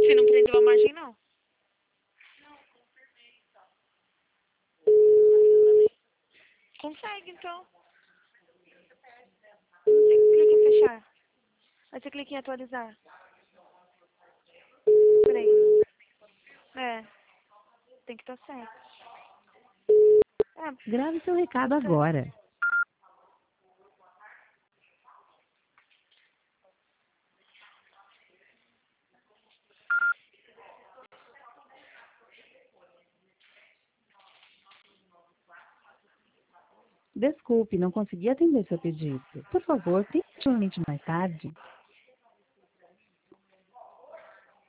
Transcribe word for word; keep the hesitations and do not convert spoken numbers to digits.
Você não prendeu a margem, não? Consegue, então. Clique em fechar. Aí você clica em atualizar. Peraí. É, tem que estar certo. É, Grave seu recado tá certo. agora. Desculpe, não consegui atender seu pedido. Por favor, tente novamente mais tarde.